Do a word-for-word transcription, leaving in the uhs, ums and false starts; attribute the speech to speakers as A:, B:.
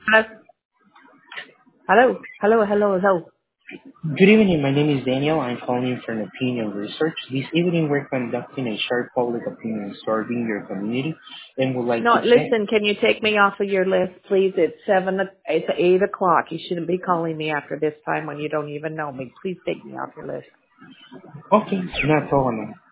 A: Hello? Hello? Hello, hello, hello.
B: Good evening. My name is Daniel. I'm calling from Opinion Research. This evening, we're conducting a short public opinion survey your community and would like
A: No,
B: to check.
A: listen, can you take me off of your list, please? It's seven, o- it's eight o'clock. You shouldn't be calling me after this time when you don't even know me. Please take me off your list.
B: Okay, not a problem.